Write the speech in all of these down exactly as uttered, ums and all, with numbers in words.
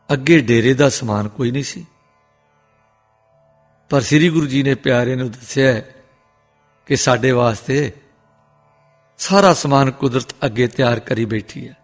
ਅੱਗੇ ਡੇਰੇ ਦਾ ਸਮਾਨ ਕੋਈ ਨਹੀਂ ਸੀ, ਪਰ ਸ੍ਰੀ ਗੁਰੂ ਜੀ ਨੇ ਪਿਆਰੇ ਨੂੰ ਦੱਸਿਆ ਕਿ ਸਾਡੇ ਵਾਸਤੇ ਸਾਰਾ ਸਮਾਨ ਕੁਦਰਤ ਅੱਗੇ ਤਿਆਰ ਕਰੀ ਬੈਠੀ ਹੈ।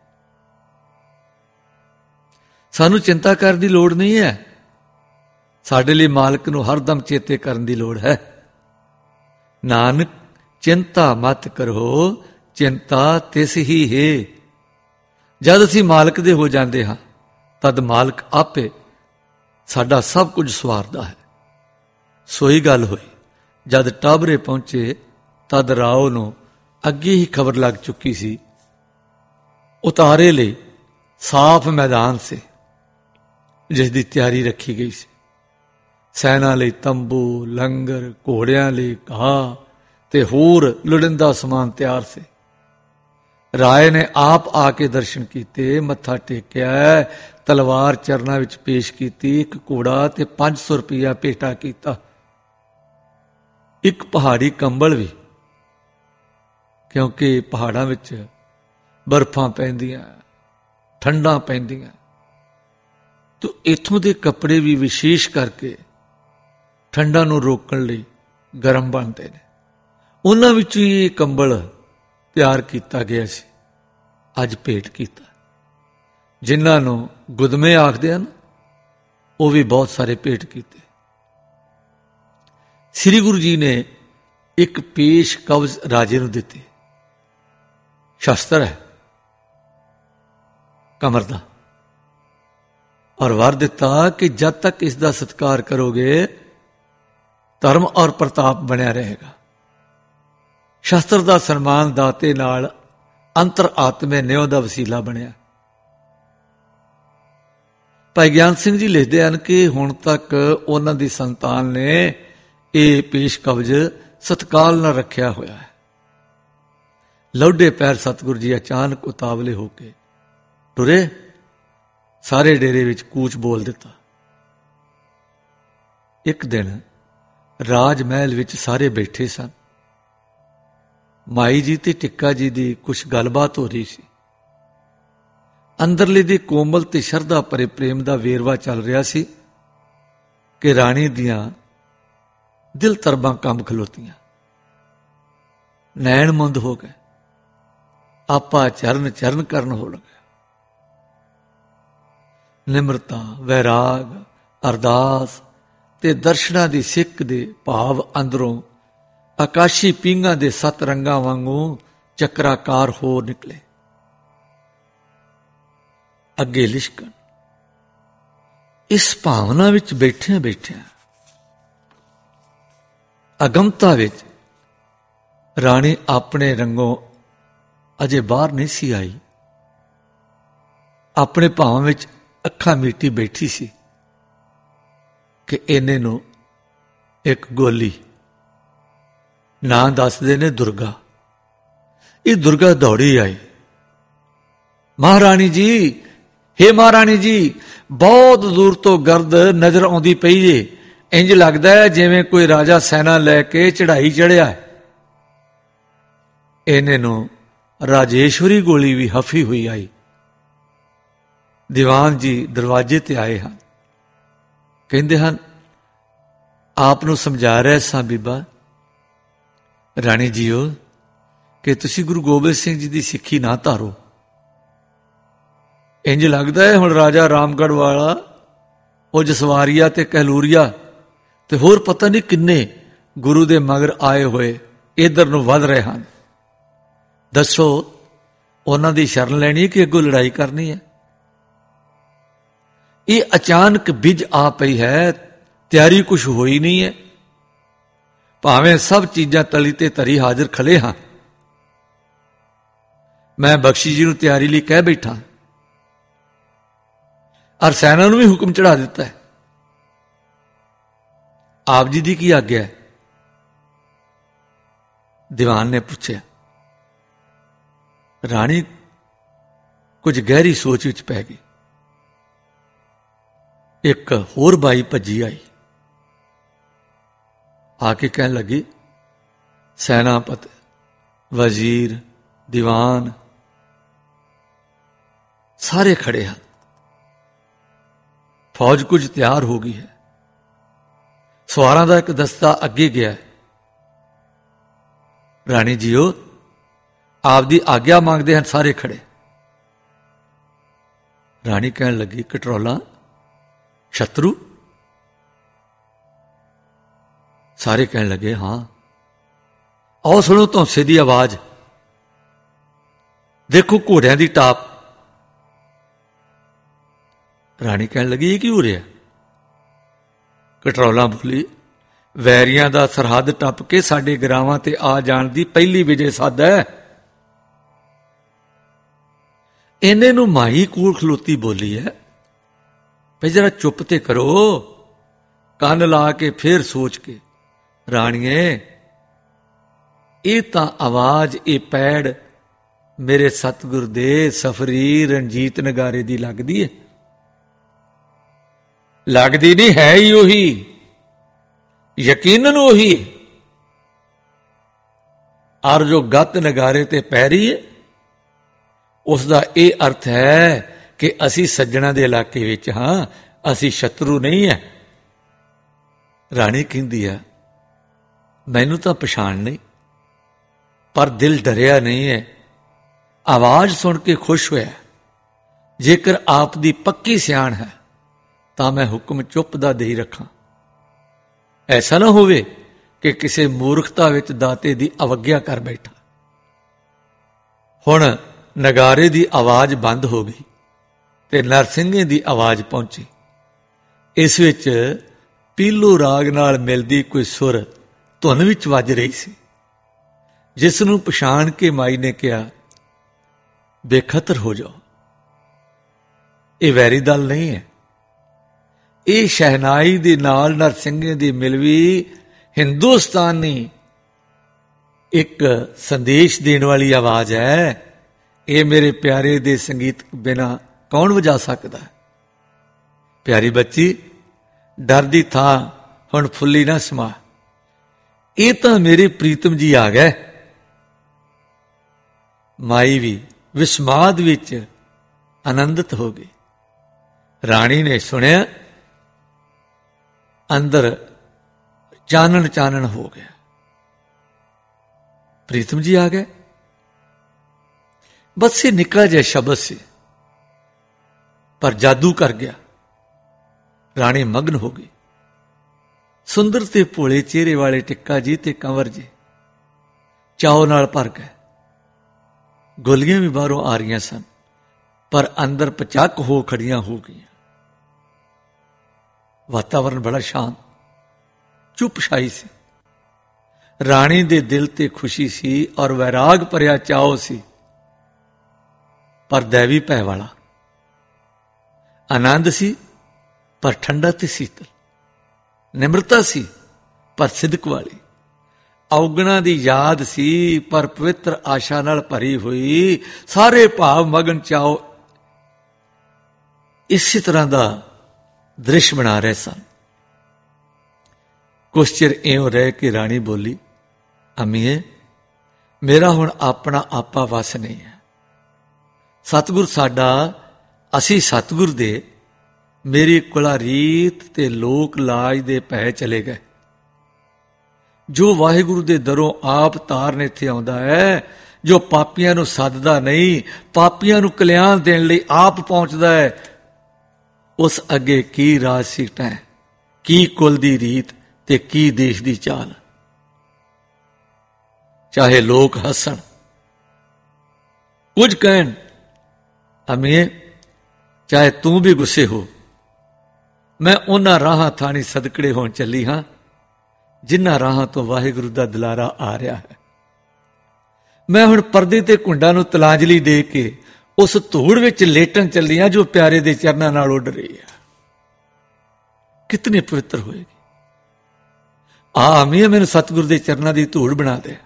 ਸਾਨੂੰ ਚਿੰਤਾ ਕਰਨ ਦੀ ਲੋੜ ਨਹੀਂ ਹੈ। ਸਾਡੇ ਲਈ ਮਾਲਕ ਨੂੰ ਹਰਦਮ ਚੇਤੇ ਕਰਨ ਦੀ ਲੋੜ ਹੈ। ਨਾਨਕ ਚਿੰਤਾ ਮਤ ਕਰੋ, ਚਿੰਤਾ ਤਿਸ ਹੀ ਹੈ। ਜਦ ਅਸੀਂ ਮਾਲਕ ਦੇ ਹੋ ਜਾਂਦੇ ਹਾਂ ਤਦ ਮਾਲਕ ਆਪੇ ਸਾਡਾ ਸਭ ਕੁਝ ਸਵਾਰਦਾ ਹੈ। ਸੋਈ ਗੱਲ ਹੋਈ, ਜਦ ਟਾਬਰੇ ਪਹੁੰਚੇ ਤਦ ਰਾਓ ਨੂੰ ਅੱਗੇ ਹੀ ਖਬਰ ਲੱਗ ਚੁੱਕੀ ਸੀ। ਉਤਾਰੇ ਲਈ ਸਾਫ਼ ਮੈਦਾਨ ਸੀ ਜਿਸ ਦੀ ਤਿਆਰੀ ਰੱਖੀ ਗਈ ਸੀ। ਸੈਨਾ ਲਈ ਤੰਬੂ, ਲੰਗਰ, ਘੋੜਿਆਂ ਲਈ ਘਾਹ ਤੇ ਹੋਰ ਲੋੜੀਂਦਾ ਸਮਾਨ ਤਿਆਰ ਸੀ। ਰਾਏ ਨੇ ਆਪ ਆ ਕੇ ਦਰਸ਼ਨ ਕੀਤੇ, ਮੱਥਾ ਟੇਕਿਆ, ਤਲਵਾਰ ਚਰਨਾਂ ਵਿੱਚ ਪੇਸ਼ ਕੀਤੀ, ਇੱਕ ਘੋੜਾ ਤੇ ਪੰਜ ਸੌ ਰੁਪਇਆ ਭੇਟਾ ਕੀਤਾ, ਇੱਕ ਪਹਾੜੀ ਕੰਬਲ ਵੀ, ਕਿਉਂਕਿ ਪਹਾੜਾਂ ਵਿੱਚ ਬਰਫਾਂ ਪੈਂਦੀਆਂ, ਠੰਡਾਂ ਪੈਂਦੀਆਂ, ਤਾਂ ਇੱਥੋਂ ਦੇ ਕੱਪੜੇ ਵੀ ਵਿਸ਼ੇਸ਼ ਕਰਕੇ ਠੰਡਾਂ ਨੂੰ ਰੋਕਣ ਲਈ ਗਰਮ ਬਣਦੇ ਨੇ। ਉਹਨਾਂ ਵਿੱਚੋਂ ਹੀ ਇਹ ਕੰਬਲ ਤਿਆਰ ਕੀਤਾ ਗਿਆ ਸੀ, ਅੱਜ ਭੇਟ ਕੀਤਾ। ਜਿਨ੍ਹਾਂ ਨੂੰ ਗੁਦਮੇ ਆਖਦੇ ਹਨ ਉਹ ਵੀ ਬਹੁਤ ਸਾਰੇ ਭੇਟ ਕੀਤੇ। ਸ੍ਰੀ ਗੁਰੂ ਜੀ ਨੇ ਇੱਕ ਪੇਸ਼ ਕਵਜ਼ ਰਾਜੇ ਨੂੰ ਦਿੱਤੀ, ਸ਼ਸਤਰ ਹੈ ਕਮਰ ਦਾ, ਔਰ ਵਰ ਦਿੱਤਾ ਕਿ ਜਦ ਤੱਕ ਇਸ ਦਾ ਸਤਿਕਾਰ ਕਰੋਗੇ ਧਰਮ ਔਰ ਪ੍ਰਤਾਪ ਬਣਿਆ ਰਹੇਗਾ। ਸ਼ਸਤਰ ਦਾ ਸਨਮਾਨ ਦਾਤੇ ਨਾਲ ਅੰਤਰ ਆਤਮੇ ਨਿਉ ਦਾ ਵਸੀਲਾ ਬਣਿਆ। ਭਾਈ ਗਿਆਨ ਸਿੰਘ ਜੀ ਲਿਖਦੇ ਹਨ ਕਿ ਹੁਣ ਤੱਕ ਉਹਨਾਂ ਦੀ ਸੰਤਾਨ ਨੇ ਇਹ ਪੇਸ਼ ਕਵਜ਼ ਸਤਿਕਾਰ ਨਾਲ ਰੱਖਿਆ ਹੋਇਆ ਹੈ। ਲੌਡੇ ਪੈਰ ਸਤਿਗੁਰੂ ਜੀ ਅਚਾਨਕ ਉਤਾਵਲੇ ਹੋ ਕੇ ਟੁਰੇ, ਸਾਰੇ ਡੇਰੇ ਵਿੱਚ ਕੂਚ ਬੋਲ ਦਿੱਤਾ। ਇੱਕ ਦਿਨ ਰਾਜ ਮਹਿਲ ਵਿੱਚ ਸਾਰੇ ਬੈਠੇ ਸਨ। ਮਾਈ ਜੀ ਤੇ ਟਿੱਕਾ ਜੀ ਦੀ ਕੁਛ ਗੱਲਬਾਤ ਹੋ ਰਹੀ ਸੀ। ਅੰਦਰਲੇ ਦੇ ਕੋਮਲ ਤੇ ਸ਼ਰਧਾ ਭਰੇ ਪ੍ਰੇਮ ਦਾ ਵੇਰਵਾ ਚੱਲ ਰਿਹਾ ਸੀ ਕਿ ਰਾਣੀ ਦੀਆਂ ਦਿਲ ਤਰਬਾਂ ਕੰਬ ਖਲੋਤੀਆਂ, ਨੈਣ ਮੁੰਦ ਹੋ ਗਏ, ਆਪਾ ਚਰਨ ਚਰਨ ਕਰਨ ਹੋ ਲੱਗਾ। ਨਿਮਰਤਾ, ਵੈਰਾਗ, ਅਰਦਾਸ ਤੇ ਦਰਸ਼ਨਾਂ ਦੀ ਸਿੱਕ ਦੇ ਭਾਵ ਅੰਦਰੋਂ ਆਕਾਸ਼ੀ ਪੀਂਘਾਂ ਦੇ ਸੱਤ ਰੰਗਾਂ ਵਾਂਗੂ ਚੱਕਰਾਕਾਰ ਹੋ ਨਿਕਲੇ, ਅੱਗੇ ਲਿਸ਼ਕਣ। ਇਸ ਭਾਵਨਾ ਵਿੱਚ ਬੈਠਿਆਂ ਬੈਠਿਆਂ ਅਗਮਤਾ ਵਿੱਚ ਰਾਣੀ ਆਪਣੇ ਰੰਗੋਂ ਅਜੇ ਬਾਹਰ ਨਹੀਂ ਸੀ ਆਈ। ਆਪਣੇ ਭਾਵਾਂ ਵਿੱਚ ਅੱਖਾਂ ਮੀਟੀ ਬੈਠੀ ਸੀ ਕਿ ਇਹਨੇ ਨੂੰ ਇੱਕ ਗੋਲੀ, ਨਾਂ ਦੱਸਦੇ ਨੇ ਦੁਰਗਾ, ਇਹ ਦੁਰਗਾ ਦੌੜੀ ਆਈ। ਮਹਾਰਾਣੀ ਜੀ, ਹੇ ਮਹਾਰਾਣੀ ਜੀ, ਬਹੁਤ ਦੂਰ ਤੋਂ ਗਰਦ ਨਜ਼ਰ ਆਉਂਦੀ ਪਈ ਏ। ਇੰਜ ਲੱਗਦਾ ਹੈ ਜਿਵੇਂ ਕੋਈ ਰਾਜਾ ਸੈਨਾ ਲੈ ਕੇ ਚੜ੍ਹਾਈ ਚੜ੍ਹਿਆ। ਇਹਨੇ ਨੂੰ ਰਾਜੇਸ਼ਵਰੀ ਗੋਲੀ ਵੀ ਹਫੀ ਹੋਈ ਆਈ। ਦੀਵਾਨ ਜੀ ਦਰਵਾਜ਼ੇ ਤੇ ਆਏ ਹਨ, ਕਹਿੰਦੇ ਹਨ ਆਪ ਨੂੰ ਸਮਝਾ ਰਿਹਾ ਸਾਂ ਬੀਬਾ ਰਾਣੀ ਜੀਓ ਕਿ ਤੁਸੀਂ ਗੁਰੂ ਗੋਬਿੰਦ ਸਿੰਘ ਜੀ ਦੀ ਸਿੱਖੀ ਨਾ ਧਾਰੋ। ਇੰਜ ਲੱਗਦਾ ਹੈ ਹੁਣ ਰਾਜਾ ਰਾਮਗੜ੍ਹ ਵਾਲਾ, ਉਹ ਜਸਵਾਰੀਆ ਤੇ ਕਹਿਲੂਰੀਆ ਤੇ ਹੋਰ ਪਤਾ ਨਹੀਂ ਕਿੰਨੇ ਗੁਰੂ ਦੇ ਮਗਰ ਆਏ ਹੋਏ ਇਧਰ ਨੂੰ ਵੱਧ ਰਹੇ ਹਨ। ਦੱਸੋ ਉਹਨਾਂ ਦੀ ਸ਼ਰਨ ਲੈਣੀ ਕਿ ਅੱਗੋਂ ਲੜਾਈ ਕਰਨੀ ਹੈ? ਇਹ ਅਚਾਨਕ ਬਿਜ ਆ ਪਈ ਹੈ, ਤਿਆਰੀ ਕੁਛ ਹੋਈ ਨਹੀਂ ਹੈ। ਭਾਵੇਂ ਸਭ ਚੀਜ਼ਾਂ ਤਲੀ ਤੇ ਧਰੀ ਹਾਜ਼ਰ ਖਲੇ ਹਾਂ। ਮੈਂ ਬਖਸ਼ੀ ਜੀ ਨੂੰ ਤਿਆਰੀ ਲਈ ਕਹਿ ਬੈਠਾ, ਔਰ ਸੈਨਾ ਨੂੰ ਵੀ ਹੁਕਮ ਚੜਾ ਦਿੱਤਾ ਹੈ। ਆਪ ਜੀ ਦੀ ਕੀ ਆਗਿਆ ਹੈ? ਦੀਵਾਨ ਨੇ ਪੁੱਛਿਆ। ਰਾਣੀ ਕੁਝ ਗਹਿਰੀ ਸੋਚ ਵਿੱਚ ਪੈ ਗਈ। ਇੱਕ ਹੋਰ ਬਾਈ ਭੱਜੀ ਆਈ, ਆ ਕੇ ਕਹਿਣ ਲੱਗੀ ਸੈਨਾਪਤੀ, ਵਜ਼ੀਰ, ਦੀਵਾਨ ਸਾਰੇ ਖੜੇ ਹਨ। फौज कुछ तैयार हो गई है, सवारां दा एक दस्ता अगे गया है। राणी जीओ आपदी आग्या मांगते हैं, सारे खड़े। राणी कहन लगी, कटरौला शत्रु? सारे कहन लगे, हां। आओ सुनो धौंसे की आवाज, देखो घोड़ियां की टाप। राणी कहन लगी, ये की हो रहा? कटरौला बोली, वैरियां दा सरहद टप के साडे गरावां ते आ जाण दी पहली विजय सद है। इन्ने नूं माई कोल खलोती बोली है, भाई जरा चुप ते करो। कंन ला के फिर सोच के, राणीए ये तां आवाज, ये पैड़ मेरे सतगुर दे सफरी रणजीत नगारे दी लगदी है। लगदी नहीं, है ही उही, यकीनन उही। और जो गत नगारे ते पैरी है, उसका यह अर्थ है कि असी सज्जणा दे इलाके विच हां, असी शत्रु नहीं है। राणी कहंदी है, मैनू तां पछाण नहीं, पर दिल डरिया नहीं है। आवाज सुन के खुश होया। जेकर आप दी पक्की सियाण है तां मैं हुक्म चुप दा दे रखा। ऐसा ना होवे कि किसी मूर्खता विच दाते दी अवग्या कर बैठा। हुण नगारे दी आवाज बंद हो गई ते नरसिंघे दी आवाज पहुंची। इस विच पीलू राग नाल मिलदी कोई सुर धुन विच वज रही सी, जिस नूं पछाण के माई ने कहा, बेखतर हो जाओ, ये वैरी दल नहीं है। ये शहनाई दे नाल नरसिंघे दी मिलवी हिंदुस्तानी एक संदेश देने वाली आवाज है। ये मेरे प्यारे दे संगीत बिना कौन वजा सकता है? प्यारी बच्ची, डर दी था हुण फुल्ली ना समा। ये तो मेरे प्रीतम जी आ गए। माई भी विस्माद विच आनंदित हो गई। राणी ने सुनिया, अंदर चानन चानन हो गया। प्रीतम जी आ गए। बस से निकला जाए शब्द से, पर जादू कर गया। राणी मग्न हो गई। सुंदर ते भोले चेहरे वाले टिक्का जी ते कंवर जी चाव नाल भर गए। गोलियां भी बाहरों आ रही सन, पर अंदर पचाक हो खड़ियां हो गई। वातावरण बड़ा शांत, चुप छाई सी। राणी दे दिल ते खुशी सी और वैराग भरिया चाव सी, पर दैवी भय वाला। आनंद सी पर ठंडा ते शीतल। निम्रता सी पर सिदक वाली। औगणा दी याद सी पर पवित्र आशा नाल भरी हुई। सारे भाव मगन चाओ इसी तरह का दृश्य बना रहे सन। कुछ चिर इं रह के राणी बोली, अमीए मेरा हुण अपना आपा वस नहीं है। सतगुर साडा, असी सतगुर दे, मेरी कुला रीत ते लोक लाज दे पै चले गए। जो वाहिगुरु दे दरों आप तारन इत्थे आउंदा है, जो पापियां नूं सददा नहीं, पापियां नूं कल्याण देण लई आप पहुंचदा है, उस अगे की राज सीटां है, की कुल दी रीत ते की देश दी चाल। चाहे लोग हसन, कुछ कहन, अमीए चाहे तू भी गुस्से हो, मैं उन्हां राहां थाणी सदकड़े होण चली हां जिन्हां राहां तो वाहिगुरु दा दुलारा आ रहा है। मैं हुण परदे ते घुंडां नूं तलांजलि दे के उस धूड़ विच लेटन चली हां जो प्यारे दे चरनां नाल उड़ रही है। कितनी पवित्र होएगी। आ अमीए मैनूं सतगुर दे चरनां दी धूड़ बना दे,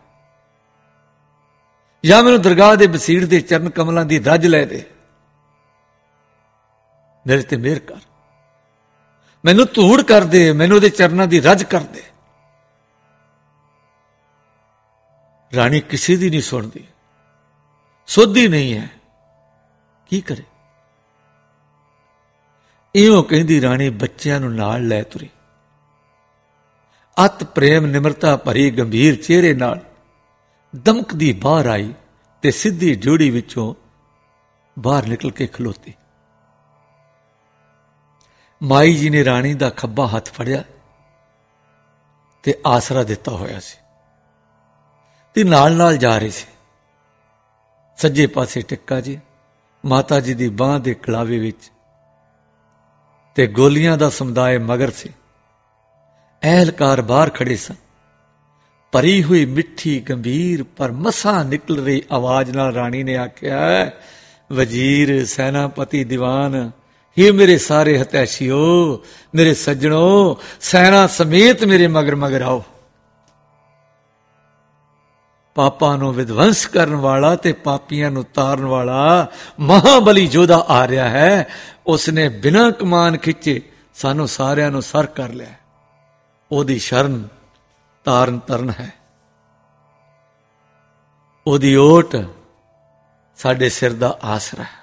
या मैनूं दरगाह दे बसीड़ दे चरण कमलां दी रज लै दे। मेरे ते मेहर कर, मैनूं धूड़ कर दे, मैनूं दे चरनां दी रज कर दे। राणी किसी दी नहीं सुनती, सुधदी नहीं है, की करे। ਇਉਂ ਕਹਿੰਦੀ ਰਾਣੀ ਬੱਚਿਆਂ ਨੂੰ ਨਾਲ ਲੈ ਤੁਰੀ। ਅਤ ਪ੍ਰੇਮ ਨਿਮਰਤਾ ਭਰੀ ਗੰਭੀਰ ਚਿਹਰੇ ਨਾਲ ਦਮਕਦੀ ਬਾਹਰ ਆਈ ਤੇ ਸਿੱਧੀ ਡਿਉੜੀ ਵਿੱਚੋਂ ਬਾਹਰ ਨਿਕਲ ਕੇ ਖਲੋਤੀ। ਮਾਈ ਜੀ ਨੇ ਰਾਣੀ ਦਾ ਖੱਬਾ ਹੱਥ ਫੜਿਆ ਤੇ ਆਸਰਾ ਦਿੱਤਾ ਹੋਇਆ ਸੀ ਤੇ ਨਾਲ ਨਾਲ ਜਾ ਰਹੀ ਸੀ। ਸੱਜੇ ਪਾਸੇ ਟਿੱਕਾ ਜੀ ਮਾਤਾ ਜੀ ਦੀ ਬਾਂਹ ਦੇ ਕਲਾਵੇ ਵਿੱਚ ਤੇ ਗੋਲੀਆਂ ਦਾ ਸਮੁਦਾਇ ਮਗਰ ਸੀ। ਅਹਿਲਕਾਰ ਬਾਹਰ ਖੜੇ ਸਨ। ਭਰੀ ਹੋਈ ਮਿੱਠੀ ਗੰਭੀਰ ਪਰ ਮਸਾਂ ਨਿਕਲ ਰਹੀ ਆਵਾਜ਼ ਨਾਲ ਰਾਣੀ ਨੇ ਆਖਿਆ, ਵਜ਼ੀਰ, ਸੈਨਾਪਤੀ, ਦੀਵਾਨ, ਇਹ ਮੇਰੇ ਸਾਰੇ ਹਤੈਸ਼ੀਓ, ਮੇਰੇ ਸੱਜਣੋ, ਸੈਨਾ ਸਮੇਤ ਮੇਰੇ ਮਗਰ ਮਗਰ ਆਓ। ਪਾਪਾਂ ਨੂੰ ਵਿਧਵੰਸ ਕਰਨ ਵਾਲਾ ਤੇ ਪਾਪੀਆਂ ਨੂੰ ਤਾਰਨ ਵਾਲਾ ਮਹਾਬਲੀ ਯੋਧਾ ਆ ਰਿਹਾ ਹੈ। ਉਸਨੇ ਬਿਨਾਂ ਕਮਾਨ ਖਿੱਚੇ ਸਾਨੂੰ ਸਾਰਿਆਂ ਨੂੰ ਸਰ ਕਰ ਲਿਆ। ਉਹਦੀ ਸ਼ਰਨ ਤਾਰਨ ਤਰਨ ਹੈ। ਉਹਦੀ ਓਟ ਸਾਡੇ ਸਿਰ ਦਾ ਆਸਰਾ ਹੈ।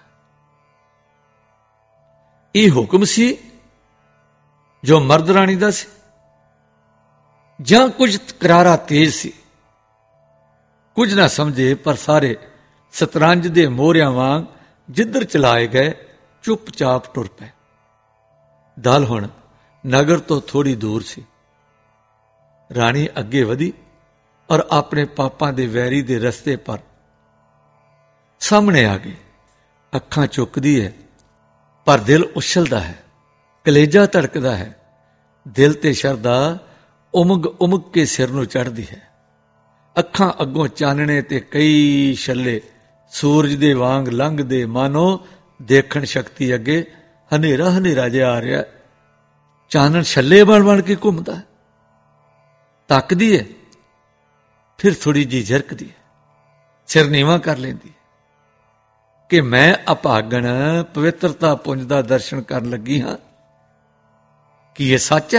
ਇਹ ਹੁਕਮ ਸੀ ਜੋ ਮਰਦ ਰਾਣੀ ਦਾ ਸੀ ਜਾਂ ਕੁਝ ਕਰਾਰਾ ਤੇਜ਼ ਸੀ? ਕੁਝ ਨਾ ਸਮਝੇ, ਪਰ ਸਾਰੇ ਸਤਰੰਜ ਦੇ ਮੋਹਰਿਆਂ ਵਾਂਗ ਜਿੱਧਰ ਚਲਾਏ ਗਏ ਚੁੱਪਚਾਪ ਟੁਰ ਪਏ। ਦਲ ਹੁਣ ਨਗਰ ਤੋਂ ਥੋੜੀ ਦੂਰ ਸੀ। ਰਾਣੀ ਅੱਗੇ ਵਧੀ ਔਰ ਆਪਣੇ ਪਾਪਾਂ ਦੇ ਵੈਰੀ ਦੇ ਰਸਤੇ ਪਰ ਸਾਹਮਣੇ ਆ ਗਈ। ਅੱਖਾਂ ਚੁੱਕਦੀ ਹੈ ਪਰ ਦਿਲ ਉਛਲਦਾ ਹੈ, ਕਲੇਜਾ ਧੜਕਦਾ ਹੈ। ਦਿਲ ਤੇ ਸ਼ਰਧਾ ਉਮਗ ਉਮਗ ਕੇ ਸਿਰ ਨੂੰ ਚੜ੍ਹਦੀ ਹੈ। ਅੱਖਾਂ ਅੱਗੋਂ ਚਾਨਣੇ ਤੇ ਕਈ ਛੱਲੇ ਸੂਰਜ ਦੇ ਵਾਂਗ ਲੰਘਦੇ, ਮਾਨੋ ਦੇਖਣ ਸ਼ਕਤੀ ਅੱਗੇ ਹਨੇਰਾ ਹਨੇਰਾ ਜਿਹਾ ਆ ਰਿਹਾ। ਚਾਨਣ ਛੱਲੇ ਬਣ ਬਣ ਕੇ ਘੁੰਮਦਾ। ਤੱਕਦੀ ਹੈ, ਫਿਰ ਥੋੜੀ ਜਿਹੀ ਝਰਕਦੀ ਹੈ, ਸਿਰ ਨੀਵਾਂ ਕਰ ਲੈਂਦੀ ਹੈ ਕਿ ਮੈਂ ਅਭਾਗਣ ਪਵਿੱਤਰਤਾ ਪੁੰਜ ਦਾ ਦਰਸ਼ਨ ਕਰਨ ਲੱਗੀ ਹਾਂ। ਕੀ ਇਹ ਸੱਚ ਹੈ?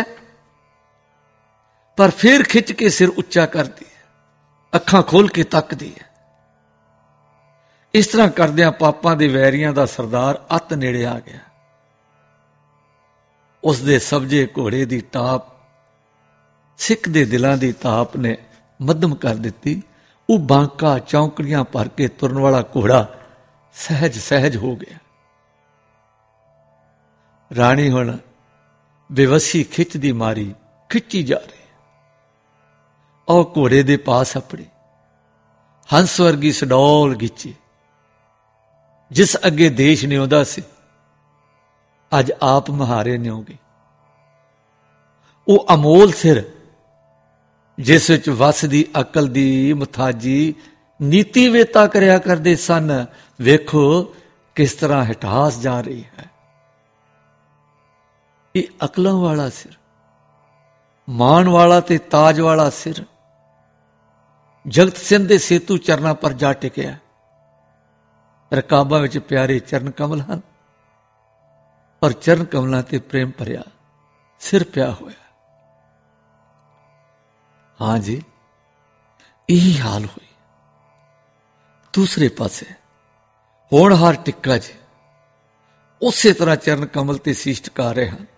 ਪਰ ਫਿਰ ਖਿੱਚ ਕੇ ਸਿਰ ਉੱਚਾ ਕਰਦੀ ਹੈ, ਅੱਖਾਂ ਖੋਲ ਕੇ ਤੱਕਦੀ ਹੈ। ਇਸ ਤਰ੍ਹਾਂ ਕਰਦਿਆਂ ਪਾਪਾਂ ਦੇ ਵੈਰੀਆਂ ਦਾ ਸਰਦਾਰ ਅੱਤ ਨੇੜੇ ਆ ਗਿਆ। ਉਸ ਦੇ ਸਬਜੇ ਘੋੜੇ ਦੀ ਟਾਪ ਸਿੱਖ ਦੇ ਦਿਲਾਂ ਦੀ ਤਾਪ ਨੇ ਮੱਧਮ ਕਰ ਦਿੱਤੀ। ਉਹ ਬਾਂਕਾ ਚੌਂਕੜੀਆਂ ਭਰ ਕੇ ਤੁਰਨ ਵਾਲਾ ਘੋੜਾ ਸਹਿਜ ਸਹਿਜ ਹੋ ਗਿਆ। ਰਾਣੀ ਹੁਣ ਬੇਵਸੀ ਖਿੱਚ ਦੀ ਮਾਰੀ ਖਿੱਚੀ ਜਾ ਰਹੀ। ਉਹ ਘੋੜੇ ਦੇ ਪਾਸ ਆਪਣੀ ਹੰਸ ਵਰਗੀ ਸਡੌਲ ਗਿੱਚੀ, ਜਿਸ ਅੱਗੇ ਦੇਸ਼ ਨਿਉਂਦਾ ਸੀ, ਅੱਜ ਆਪ ਮਹਾਰੇ ਨਿਉਂਗੇ। ਉਹ ਅਮੋਲ ਸਿਰ ਜਿਸ ਵਿੱਚ ਵਸਦੀ ਅਕਲ ਦੀ ਮੁਥਾਜੀ ਨੀਤੀ ਵੇਤਾ ਕਰਿਆ ਕਰਦੇ ਸਨ, ਵੇਖੋ ਕਿਸ ਤਰ੍ਹਾਂ ਹਟਾਸ ਜਾ ਰਹੀ ਹੈ। ਇਹ ਅਕਲਾਂ ਵਾਲਾ ਸਿਰ, ਮਾਣ ਵਾਲਾ ਤੇ ਤਾਜ ਵਾਲਾ ਸਿਰ ਜਗਤ ਸਿੰਘ ਦੇ ਸੇਤੂ ਚਰਨਾਂ ਪਰ ਜਾ ਟਿਕਿਆ। ਰਕਾਬਾਂ ਵਿੱਚ ਪਿਆਰੇ ਚਰਨ ਕਮਲ ਹਨ, ਪਰ ਚਰਨ ਕਮਲਾਂ ਤੇ ਪ੍ਰੇਮ ਭਰਿਆ ਸਿਰ ਪਿਆ ਹੋਇਆ। ਹਾਂ ਜੀ, ਇਹੀ ਹਾਲ ਹੋਈ। ਦੂਸਰੇ ਪਾਸੇ ਹੋਣਹਾਰ ਟਿੱਕਾ ਜੀ ਉਸੇ ਤਰ੍ਹਾਂ ਚਰਨ ਕਮਲ ਤੇ ਸੀਸ ਟਿਕਾ ਰਹੇ ਹਨ।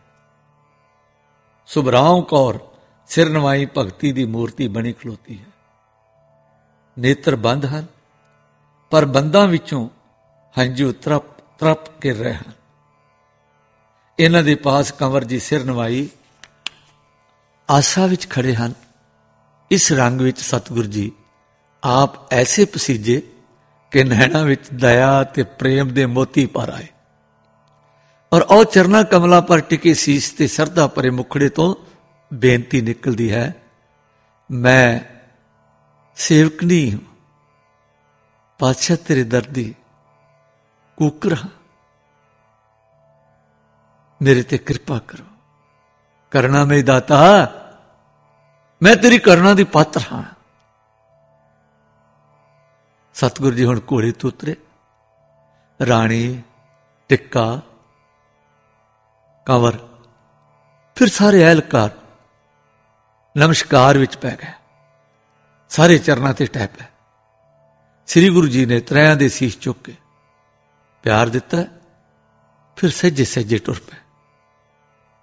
ਸੁਭਰਾਮ ਕੌਰ ਸਿਰ ਨਵਾਈ ਭਗਤੀ ਦੀ ਮੂਰਤੀ ਬਣੀ ਖਲੋਤੀ ਹੈ। ਨੇਤਰ ਬੰਦ ਹਨ, ਪਰ ਬੰਦਾਂ ਵਿੱਚੋਂ ਹੰਝੂ ਤਰਪ ਤਰਪ ਗਿਰ ਰਹੇ ਹਨ। ਇਹਨਾਂ ਦੇ ਪਾਸ ਕੰਵਰ ਜੀ ਸਿਰ ਨਵਾਈ ਆਸਾ ਵਿੱਚ ਖੜੇ ਹਨ। ਇਸ ਰੰਗ ਵਿੱਚ ਸਤਿਗੁਰ ਜੀ ਆਪ ਐਸੇ ਪਸੀਜੇ ਕਿ ਨੈਣਾਂ ਵਿੱਚ ਦਇਆ ਤੇ ਪ੍ਰੇਮ ਦੇ ਮੋਤੀ ਭਰ ਆਏ। ਔਰ ਉਹ ਚਰਨਾ ਕਮਲਾਂ ਪਰ ਟਿਕੇ ਸੀਸ ਤੇ ਸਰਦਾ ਭਰੇ ਮੁਖੜੇ ਤੋਂ ਬੇਨਤੀ ਨਿਕਲਦੀ ਹੈ, ਮੈਂ ਸੇਵਕਨੀ ਹੂੰ, ਪਾਤਸ਼ਾਹ ਤੇਰੇ ਦਰ ਦੀ ਕੂਕਰ ਹਾਂ, ਮੇਰੇ ਤੇ ਕਿਰਪਾ ਕਰੋ। ਕਰਨਾ ਮੇਰੀ ਦਾਤਾ, ਮੈਂ ਤੇਰੀ ਕਰਨਾ ਦੀ ਪਾਤਰ ਹਾਂ। ਸਤਿਗੁਰੂ ਜੀ ਹੁਣ ਘੋੜੇ ਤੋਂ ਉਤਰੇ। ਰਾਣੀ, ਟਿੱਕਾ, ਕੰਵਰ, ਫਿਰ ਸਾਰੇ ਅਹਿਲਕਾਰ ਨਮਸਕਾਰ ਵਿੱਚ ਪੈ ਗਏ। ਸਾਰੇ ਚਰਨਾਂ ਤੇ ਟਹਿ ਪਏ। ਸ੍ਰੀ ਗੁਰੂ ਜੀ ਨੇ ਤ੍ਰੈਆਂ ਦੇ ਸੀਸ ਚੁੱਕ ਕੇ ਪਿਆਰ ਦਿੱਤਾ, ਫਿਰ ਸਹਿਜੇ ਸਹਿਜੇ ਟੁਰ ਪਏ।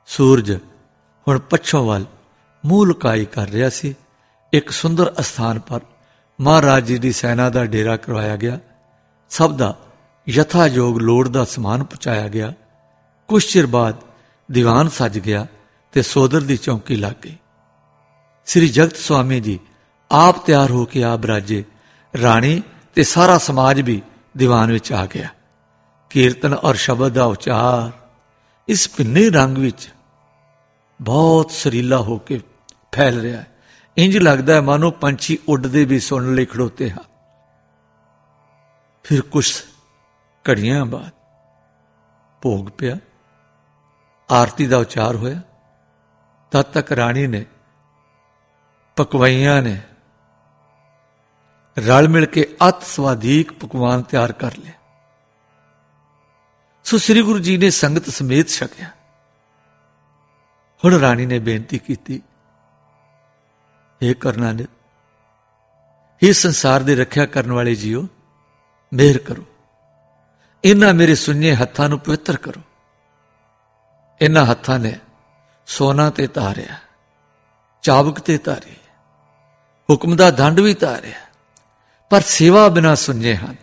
ਸੂਰਜ ਹੁਣ ਪੱਛੋਂ ਵੱਲ ਮੂੰਹ ਲੁਕਾਈ ਕਰ ਰਿਹਾ ਸੀ। ਇੱਕ ਸੁੰਦਰ ਅਸਥਾਨ ਪਰ ਮਹਾਰਾਜ ਜੀ ਦੀ ਸੈਨਾ ਦਾ ਡੇਰਾ ਕਰਵਾਇਆ ਗਿਆ। ਸਭ ਦਾ ਯਥਾਯੋਗ ਲੋੜ ਦਾ ਸਮਾਨ ਪਹੁੰਚਾਇਆ ਗਿਆ। ਕੁਛ ਚਿਰ ਬਾਅਦ ਦੀਵਾਨ ਸੱਜ ਗਿਆ ਤੇ ਸੋਦਰ ਦੀ ਚੌਂਕੀ ਲੱਗ ਗਈ। ਸ੍ਰੀ ਜਗਤ ਸੁਆਮੀ ਜੀ ਆਪ ਤਿਆਰ ਹੋ ਕੇ ਆ ਬਰਾਜੇ। ਰਾਣੀ ਤੇ ਸਾਰਾ ਸਮਾਜ ਵੀ ਦੀਵਾਨ ਵਿੱਚ ਆ ਗਿਆ। ਕੀਰਤਨ ਔਰ ਸ਼ਬਦ ਦਾ ਉਚਾਰ ਇਸ ਭਿੰਨੇ ਰੰਗ ਵਿੱਚ ਬਹੁਤ ਸੁਰੀਲਾ ਹੋ ਕੇ ਫੈਲ ਰਿਹਾ ਹੈ। ਇੰਜ ਲੱਗਦਾ ਹੈ ਮਾਨੋ ਪੰਛੀ ਉੱਡਦੇ ਵੀ ਸੁਣਨ ਲਈ ਖੜੋਤੇ ਹਨ। ਫਿਰ ਕੁਛ ਘੜੀਆਂ ਬਾਅਦ ਭੋਗ ਪਿਆ, ਆਰਤੀ ਦਾ ਉਚਾਰ ਹੋਇਆ। ਤਦ ਤੱਕ ਰਾਣੀ ਨੇ, ਪਕਵਈਆਂ ਨੇ ਰਲ ਮਿਲ ਕੇ ਅਤ ਸਵਾਦੀਕ ਪਕਵਾਨ ਤਿਆਰ ਕਰ ਲਿਆ। ਸੋ ਸ੍ਰੀ ਗੁਰੂ ਜੀ ਨੇ ਸੰਗਤ ਸਮੇਤ ਛਕਿਆ। ਹੁਣ ਰਾਣੀ ਨੇ ਬੇਨਤੀ ਕੀਤੀ, हे ਕਰਨਾਨਿਧ, हे ਸੰਸਾਰ ਦੇ ਰੱਖਿਆ ਕਰਨ ਵਾਲੇ ਜੀਓ, ਮਿਹਰ ਕਰੋ, ਇਹਨਾਂ ਮੇਰੇ ਸੁੰਨੇ ਹੱਥਾਂ ਨੂੰ ਪਵਿੱਤਰ ਕਰੋ। ਇਹਨਾਂ ਹੱਥਾਂ ਨੇ ਸੋਨਾ ਤੇ ਧਾਰਿਆ, ਚਾਬਕ ਤੇ ਧਾਰੀ, ਹੁਕਮ ਦਾ ਦੰਡ ਵੀ ਧਾਰਿਆ, ਪਰ ਸੇਵਾ ਬਿਨਾ ਸੁੰਨੇ ਹਨ।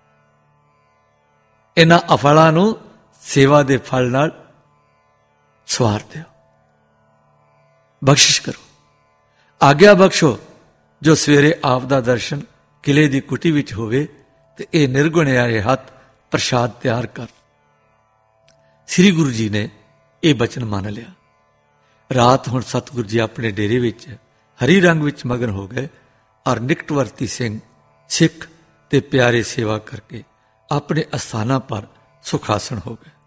ਇਹਨਾਂ ਅਫਲਾਂ ਨੂੰ ਸੇਵਾ ਦੇ ਫਲ ਨਾਲ ਸਵਾਰ ਦਿਓ, ਬਖਸ਼ਿਸ਼ ਕਰੋ, ਆਗਿਆ ਬਖਸ਼ੋ। ਜੋ ਸਵੇਰੇ ਆਪ ਦਾ ਦਰਸ਼ਨ ਕਿਲੇ ਦੀ ਕੁਟੀ ਵਿੱਚ ਹੋਵੇ ਤੇ ਇਹ ਨਿਰਗੁਣ ਆਏ ਹੱਥ ਪ੍ਰਸ਼ਾਦ ਤਿਆਰ ਕਰ। ਸ੍ਰੀ ਗੁਰੂ ਜੀ ਨੇ ਇਹ ਬਚਨ ਮੰਨ ਲਿਆ। ਰਾਤ ਹੁਣ ਸਤਿਗੁਰੂ ਜੀ ਆਪਣੇ ਡੇਰੇ ਵਿੱਚ ਹਰੀ ਰੰਗ ਵਿੱਚ ਮਗਨ ਹੋ ਗਏ ਔਰ ਨਿਕਟਵਰਤੀ ਸਿੰਘ ਸਿੱਖ ਤੇ ਪਿਆਰੇ ਸੇਵਾ ਕਰਕੇ ਆਪਣੇ ਅਸਥਾਨਾਂ ਪਰ ਸੁਖਾਸਣ ਹੋ ਗਏ।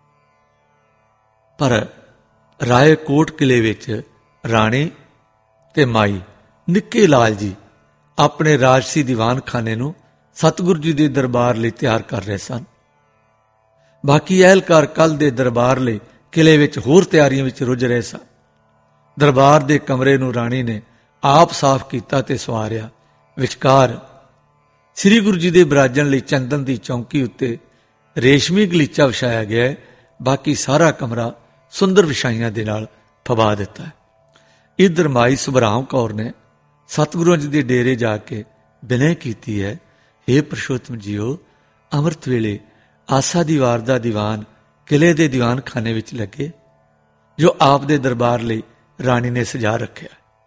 ਪਰ ਰਾਏ ਕੋਟ ਕਿਲੇ ਵਿੱਚ ਰਾਣੀ ਤੇ ਮਾਈ ਨਿੱਕੇ ਲਾਲ ਜੀ ਆਪਣੇ ਰਾਜਸੀ ਦੀਵਾਨਖਾਨੇ ਨੂੰ ਸਤਿਗੁਰੂ ਜੀ ਦੇ ਦਰਬਾਰ ਲਈ ਤਿਆਰ ਕਰ ਰਹੇ ਸਨ। ਬਾਕੀ ਅਹਿਲਕਾਰ ਕੱਲ ਦੇ ਦਰਬਾਰ ਲਈ ਕਿਲੇ ਵਿੱਚ ਹੋਰ ਤਿਆਰੀਆਂ ਵਿੱਚ ਰੁੱਝ ਰਹੇ ਸਨ। ਦਰਬਾਰ ਦੇ ਕਮਰੇ ਨੂੰ ਰਾਣੀ ਨੇ ਆਪ ਸਾਫ਼ ਕੀਤਾ ਤੇ ਸਵਾਰਿਆ। ਵਿਚਕਾਰ ਸ੍ਰੀ ਗੁਰੂ ਜੀ ਦੇ ਬਿਰਾਜਣ ਲਈ ਚੰਦਨ ਦੀ ਚੌਂਕੀ ਉੱਤੇ ਰੇਸ਼ਮੀ ਗਲੀਚਾ ਵਿਛਾਇਆ ਗਿਆ ਹੈ। ਬਾਕੀ ਸਾਰਾ ਕਮਰਾ ਸੁੰਦਰ ਵਿਛਾਈਆਂ ਦੇ ਨਾਲ ਫਵਾ ਦਿੱਤਾ ਹੈ। ਇਧਰ ਮਾਈ ਸੁਭਰਾਮ ਕੌਰ ਨੇ ਸਤਿਗੁਰੂ ਜੀ ਦੇ ਡੇਰੇ ਜਾ ਕੇ ਬਿਨੈ ਕੀਤੀ ਹੈ, हे ਪੁਰਸ਼ੋਤਮ ਜੀਓ, ਅੰਮ੍ਰਿਤ ਵੇਲੇ ਆਸਾ ਦੀ ਵਾਰ ਦਾ ਦੀਵਾਨ ਕਿਲੇ ਦੇ ਦੀਵਾਨਖਾਨੇ ਵਿੱਚ ਲੱਗੇ, ਜੋ ਆਪ ਦੇ ਦਰਬਾਰ ਲਈ ਰਾਣੀ ਨੇ ਸਜਾ ਰੱਖਿਆ।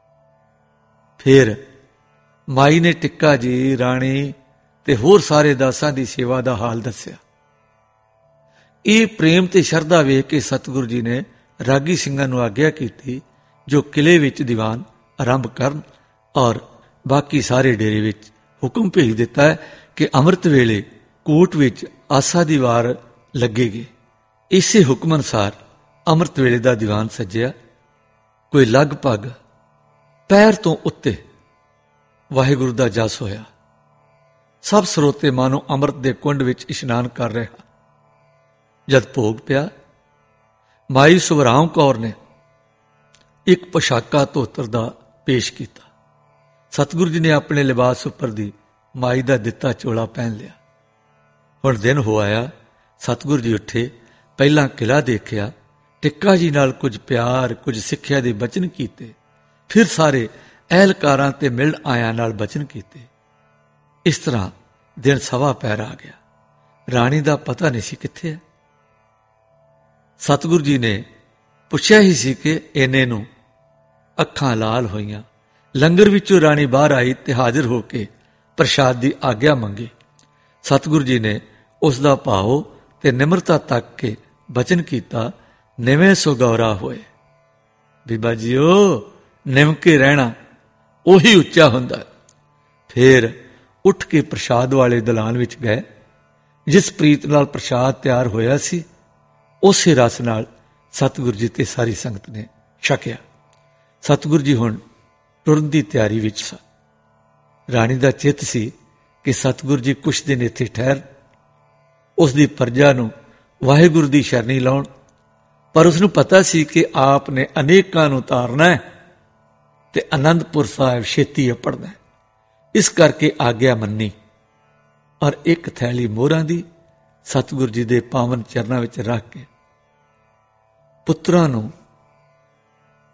ਫਿਰ ਮਾਈ ਨੇ ਟਿੱਕਾ ਜੀ, ਰਾਣੀ ਤੇ ਹੋਰ ਸਾਰੇ ਦਾਸਾਂ ਦੀ ਸੇਵਾ ਦਾ ਹਾਲ ਦੱਸਿਆ। ਇਹ ਪ੍ਰੇਮ ਤੇ ਸ਼ਰਧਾ ਵੇਖ ਕੇ ਸਤਿਗੁਰੂ ਜੀ ਨੇ ਰਾਗੀ ਸਿੰਘਾਂ ਨੂੰ ਆਗਿਆ ਕੀਤੀ ਜੋ ਕਿਲੇ ਵਿੱਚ ਦੀਵਾਨ ਆਰੰਭ ਕਰਨ ਔਰ ਬਾਕੀ ਸਾਰੇ ਡੇਰੇ ਵਿੱਚ ਹੁਕਮ ਭੇਜ ਦਿੱਤਾ ਹੈ ਕਿ ਅੰਮ੍ਰਿਤ ਵੇਲੇ ਕੋਟ ਵਿੱਚ ਆਸਾ ਦੀ ਵਾਰ ਲੱਗੇਗੀ। ਇਸੇ ਹੁਕਮ ਅਨੁਸਾਰ ਅੰਮ੍ਰਿਤ ਵੇਲੇ ਦਾ ਦੀਵਾਨ ਸੱਜਿਆ। ਕੋਈ ਲਗਭਗ ਪੈਰ ਤੋਂ ਉੱਤੇ ਵਾਹਿਗੁਰੂ ਦਾ ਜਸ ਹੋਇਆ। ਸਭ ਸਰੋਤੇ ਮਾਨੋ ਅੰਮ੍ਰਿਤ ਦੇ ਕੁੰਡ ਵਿੱਚ ਇਸ਼ਨਾਨ ਕਰ ਰਹੇ ਹਨ। ਜਦ ਭੋਗ ਪਿਆ, ਮਾਈ ਸੁਭਰਾਮ ਕੌਰ ਨੇ ਇੱਕ ਪੋਸ਼ਾਕਾ ਧੋਤਰ ਦਾ ਪੇਸ਼ ਕੀਤਾ। ਸਤਿਗੁਰੂ ਜੀ ਨੇ ਆਪਣੇ ਲਿਬਾਸ ਉੱਪਰ ਦੀ ਮਾਈ ਦਾ ਦਿੱਤਾ ਚੋਲਾ ਪਹਿਨ ਲਿਆ। ਹੁਣ ਦਿਨ ਹੋ ਆਇਆ। ਸਤਿਗੁਰੂ ਜੀ ਉੱਠੇ, ਪਹਿਲਾਂ ਕਿਲਾ ਦੇਖਿਆ, ਟਿੱਕਾ ਜੀ ਨਾਲ ਕੁਝ ਪਿਆਰ, ਕੁਝ ਸਿੱਖਿਆ ਦੇ ਬਚਨ ਕੀਤੇ। ਫਿਰ ਸਾਰੇ ਅਹਿਲਕਾਰਾਂ ਤੇ ਮਿਲਣ ਆਇਆਂ ਨਾਲ ਬਚਨ ਕੀਤੇ। ਇਸ ਤਰ੍ਹਾਂ ਦਿਨ ਸਵਾ ਪਹਿਰ ਆ ਗਿਆ। ਰਾਣੀ ਦਾ ਪਤਾ ਨਹੀਂ ਸੀ ਕਿੱਥੇ ਹੈ। ਸਤਿਗੁਰੂ ਜੀ ਨੇ ਪੁੱਛਿਆ ਹੀ ਸੀ ਕਿ ਇਹਨੇ ਨੂੰ ਅੱਖਾਂ ਲਾਲ ਹੋਈਆਂ। ਲੰਗਰ ਵਿੱਚੋਂ ਰਾਣੀ ਬਾਹਰ ਆਈ ਤੇ ਹਾਜ਼ਰ ਹੋ ਕੇ ਪ੍ਰਸ਼ਾਦ ਦੀ ਆਗਿਆ ਮੰਗੀ। ਸਤਿਗੁਰੂ ਜੀ ਨੇ ਉਸ ਦਾ ਭਾਵ ਤੇ ਨਿਮਰਤਾ ਤੱਕ ਕੇ ਬਚਨ ਕੀਤਾ, ਨਿਵੇਂ ਸੁਗੌਰਾ ਹੋਏ। ਬੀਬਾ ਜੀਓ, ਨਿਮ ਕੇ ਰਹਿਣਾ ਉਹੀ ਉੱਚਾ ਹੁੰਦਾ। ਫਿਰ ਉੱਠ ਕੇ ਪ੍ਰਸ਼ਾਦ ਵਾਲੇ ਦਲਾਨ ਵਿੱਚ ਗਏ। ਜਿਸ ਪ੍ਰੀਤ ਨਾਲ ਪ੍ਰਸ਼ਾਦ ਤਿਆਰ ਹੋਇਆ ਸੀ, ਉਸੇ ਰਸ ਨਾਲ ਸਤਿਗੁਰੂ ਜੀ ਤੇ ਸਾਰੀ ਸੰਗਤ ਨੇ ਛਕਿਆ। ਸਤਿਗੁਰੂ ਜੀ ਹੁਣ ਟੁਰਨ ਦੀ ਤਿਆਰੀ ਵਿੱਚ ਸਨ। ਰਾਣੀ ਦਾ ਚਿੱਤ ਸੀ ਕਿ ਸਤਿਗੁਰੂ ਜੀ ਕੁਛ ਦਿਨ ਇੱਥੇ ਠਹਿਰ, ਉਸ ਦੀ ਪ੍ਰਜਾ ਨੂੰ ਵਾਹਿਗੁਰੂ ਦੀ ਸ਼ਰਣੀ ਲਾਉਣ। ਪਰ ਉਸਨੂੰ ਪਤਾ ਸੀ ਕਿ ਆਪ ਨੇ ਅਨੇਕਾਂ ਨੂੰ ਤਾਰਨਾ ਹੈ ਤੇ ਅਨੰਦਪੁਰ ਸਾਹਿਬ ਛੇਤੀ ਅਪੜਨਾ ਹੈ। ਇਸ ਕਰਕੇ ਆਗਿਆ ਮੰਨੀ ਔਰ ਇੱਕ ਥੈਲੀ ਮੋਹਰਾਂ ਦੀ ਸਤਿਗੁਰੂ ਜੀ ਦੇ ਪਾਵਨ ਚਰਨਾਂ ਵਿੱਚ ਰੱਖ ਕੇ ਪੁੱਤਰਾਂ ਨੂੰ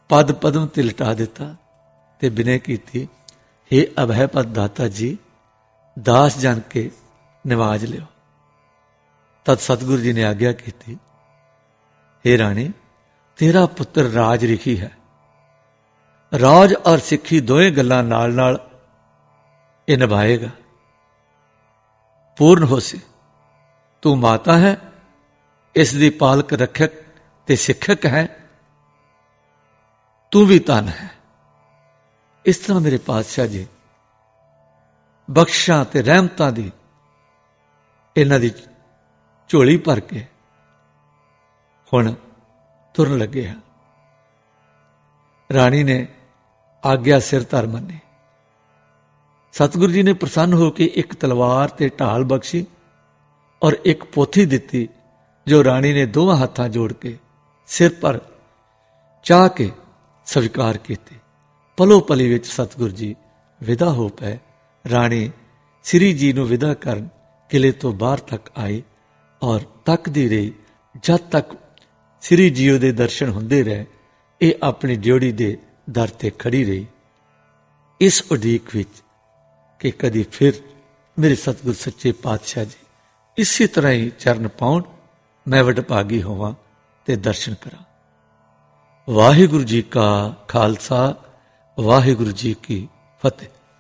ਪਦ ਪਦਮ ਤੇ ਲਿਟਾ ਦਿੱਤਾ ਤੇ ਬਿਨੈ ਕੀਤੀ, ਹੇ ਅਭੈ ਪਦ ਦਾਤਾ ਜੀ, ਦਾਸ ਜਨ ਕੇ ਨਿਵਾਜ ਲਿਓ। ਤਦ ਸਤਿਗੁਰੂ ਜੀ ਨੇ ਆਗਿਆ ਕੀਤੀ, ਹੇ ਰਾਣੀ, ਤੇਰਾ ਪੁੱਤਰ ਰਾਜ ਰਿਖੀ ਹੈ। ਰਾਜ ਔਰ ਸਿੱਖੀ ਦੋਵੇਂ ਗੱਲਾਂ ਨਾਲ ਨਾਲ ਇਹ ਨਿਭਾਏਗਾ। ਪੂਰਨ ਹੋਸੀ, ਤੂੰ ਮਾਤਾ ਹੈ, ਇਸ ਦੀ ਪਾਲਕ ਰੱਖਿਅਕ ਤੇ ਸਿੱਖਿਅਕ ਹੈ, ਤੂੰ ਵੀ ਧਨ ਹੈ। ਇਸ ਤਰ੍ਹਾਂ ਮੇਰੇ ਪਾਤਸ਼ਾਹ ਜੀ ਬਖਸ਼ਾਂ ਤੇ ਰਹਿਮਤਾਂ ਦੀ ਇਹਨਾਂ ਦੀ ਝੋਲੀ ਭਰ ਕੇ ਹੁਣ ਤੁਰਨ ਲੱਗੇ ਹਨ। ਰਾਣੀ ਨੇ ਆਗਿਆ ਸਿਰ ਧਰ ਮੰਨੀ। ਸਤਿਗੁਰੂ ਜੀ ਨੇ ਪ੍ਰਸੰਨ ਹੋ ਕੇ ਇੱਕ ਤਲਵਾਰ ਤੇ ਢਾਲ ਬਖਸ਼ੀ ਔਰ ਇੱਕ ਪੋਥੀ ਦਿੱਤੀ, ਜੋ ਰਾਣੀ ਨੇ ਦੋਵਾਂ ਹੱਥਾਂ ਜੋੜ ਕੇ ਸਿਰ ਪਰ ਚਾਹ ਕੇ ਸਵੀਕਾਰ ਕੀਤੀ। ਪਲੋ ਪਲੀ ਵਿੱਚ ਸਤਿਗੁਰੂ ਜੀ ਵਿਦਾ ਹੋ ਪਏ। ਰਾਣੀ ਸ੍ਰੀ ਜੀ ਨੂੰ ਵਿਦਾ ਕਰਨ ਕਿਲੇ ਤੋਂ ਬਾਹਰ ਤੱਕ ਆਈ ਔਰ ਤੱਕਦੀ ਰਹੀ ਜਦ ਤੱਕ ਸ੍ਰੀ ਜੀਓ ਦੇ ਦਰਸ਼ਨ ਹੁੰਦੇ ਰਹੇ। ਇਹ ਆਪਣੀ ਡਿਉੜੀ ਦੇ ਦਰ ਤੇ ਖੜੀ ਰਹੀ, ਇਸ ਉਡੀਕ ਵਿੱਚ ਕਿ ਕਦੀ ਫਿਰ ਮੇਰੇ ਸਤਿਗੁਰ ਸੱਚੇ ਪਾਤਸ਼ਾਹ ਜੀ ਇਸੇ ਤਰ੍ਹਾਂ ਹੀ ਚਰਨ ਪਾਉਣ, ਮੈਂ ਵਡਭਾਗੀ ਹੋਵਾਂ ਤੇ ਦਰਸ਼ਨ ਕਰਾਂ। ਵਾਹਿਗੁਰੂ ਜੀ ਕਾ ਖਾਲਸਾ, ਵਾਹਿਗੁਰੂ ਜੀ ਕੀ ਫਤਿਹ।